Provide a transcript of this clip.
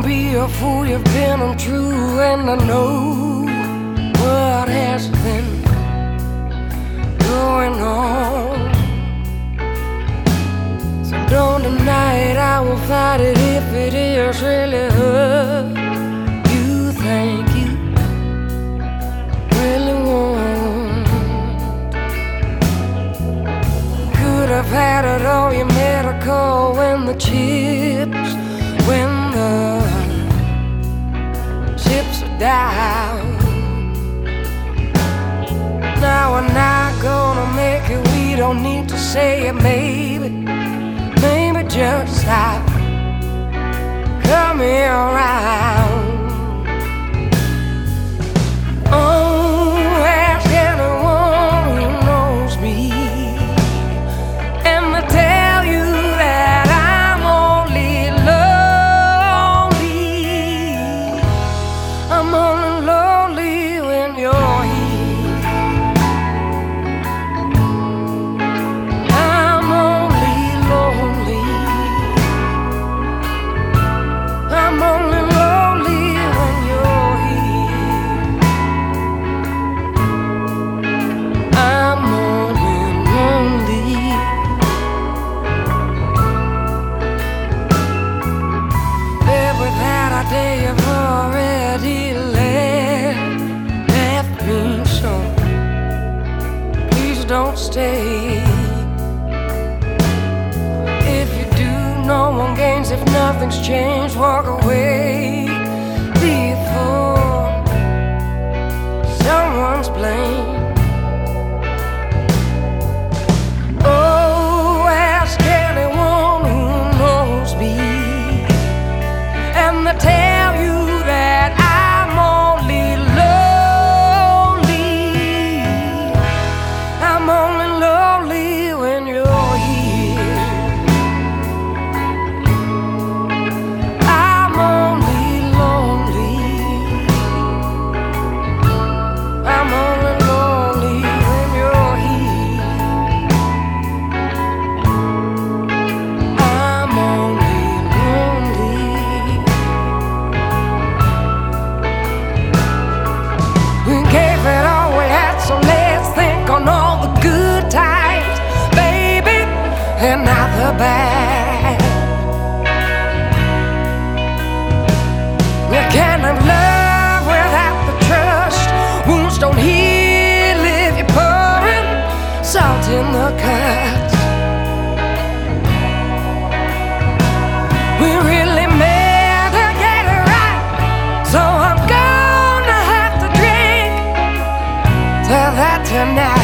Don't be a fool, you've been untrue, and I know what has been going on. So don't deny it, I will fight it if it is really hurt you think you really want. Could have had it all, you made a call when the chips, when the chips are down. Now we're not gonna make it, we don't need to say it. Maybe just stop coming around. Oh, ask anyone who knows me, and they tell you that I'm only lonely. I'm only lonely when you're here. I'm only lonely. I'm only lonely when you're here. I'm only lonely. Babe, we've had our day, you've already left me, so please don't stay. If you do, no one gains if nothing's changed. Walk away before someone's blamed. Oh, ask anyone who knows me, and they tell you that I'm only lonely. I'm only lonely when you're here. I'm only lonely. I'm only lonely when you're here. I'm only lonely. We gave it all we had, so let's think on all the good times, baby, and not the bad. You can't have love without the trust. Wounds don't heal if you're pouring salt in the cuts. We really meant to get it right, so I'm gonna have to drink to that tonight.